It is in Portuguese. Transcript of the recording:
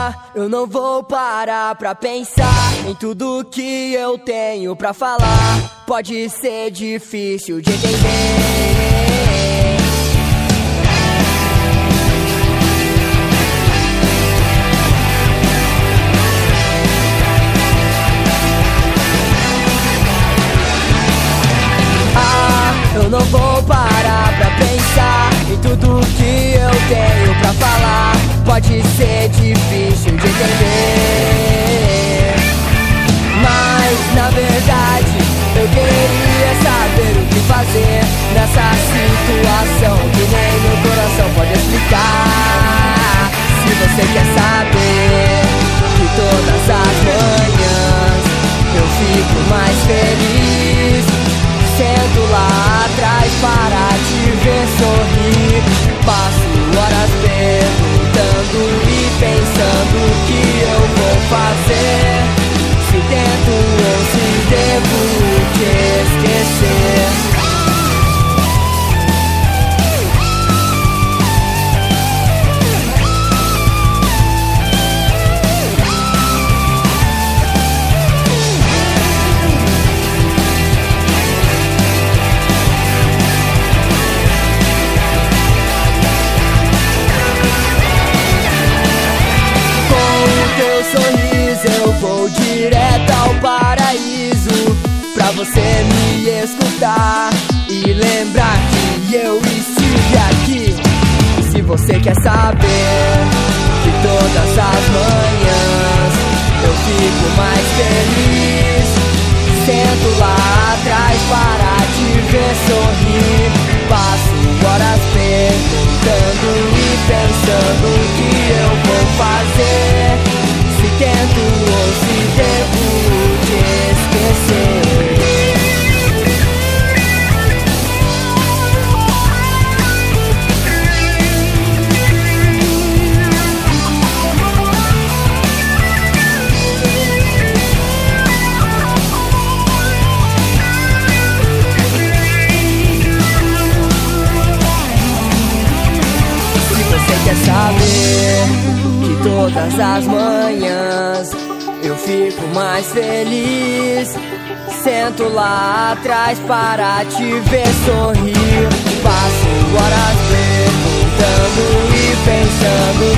Eu não vou parar pra pensar em tudo que eu tenho pra falar. Pode ser difícil de entender. Eu não vou parar pra pensar em tudo que eu tenho pra falar. Pode ser difícil de entender, mas na verdade eu queria saber o que fazer nessa situação que nem meu coração pode explicar. Se você quer saber que todas as manhãs eu fico mais feliz, sento lá atrás para te ver sorrir. Passo horas perguntando e pensando o que eu vou fazer, se tento ou se devo te esquecer. Eu vou direto ao paraíso pra você me escutar e lembrar que eu estive aqui. E se você quer saber que todas as manhãs eu fico mais feliz, sento lá atrás para te ver sorrir. Passo horas perguntando e pensando o que eu vou fazer, se tento ou se devo te esquecer. Se você quer saber que todas as manhãs eu fico mais feliz, sento lá atrás para te ver sorrir. Passo horas perguntando e pensando